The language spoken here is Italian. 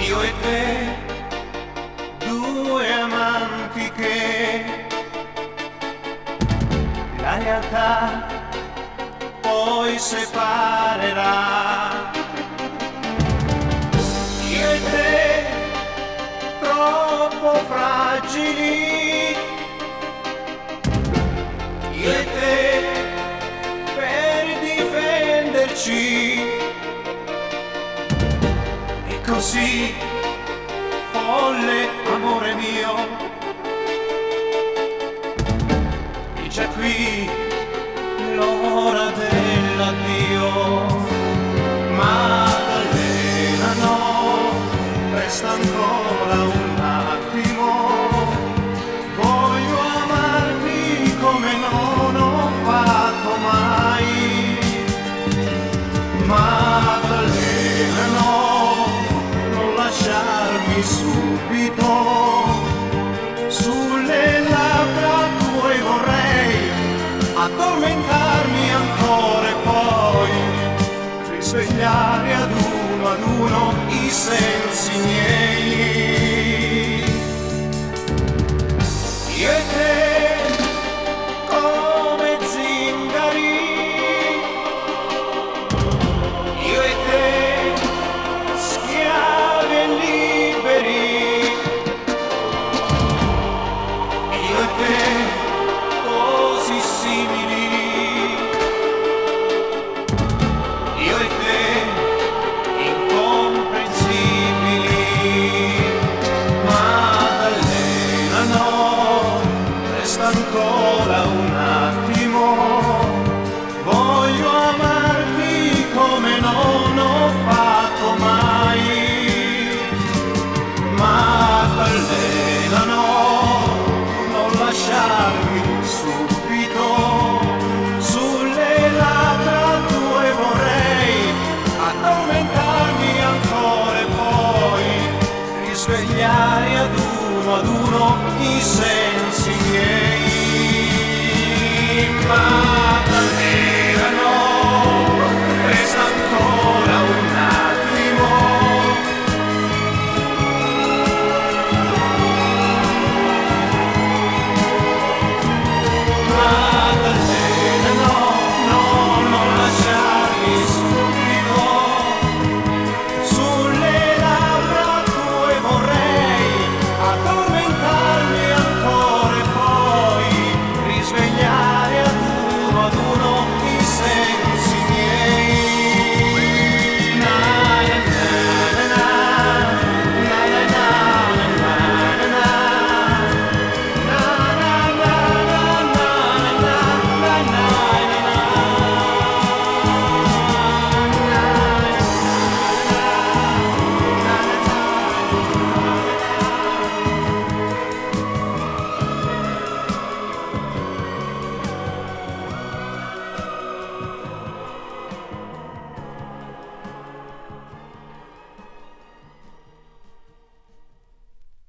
io e te, due amanti che la realtà poi separerà. Io e te, troppo fragili, io e te per difenderci, e così folle amore mio, è già qui l'ora dell'addio. Maddalena no, resta ancora un attimo, voglio amarti come non ho fatto mai. Maddalena no, non lasciarmi subito, sulle labbra tue vorrei addormentarmi ancora e poi risvegliare ad uno i sensi miei.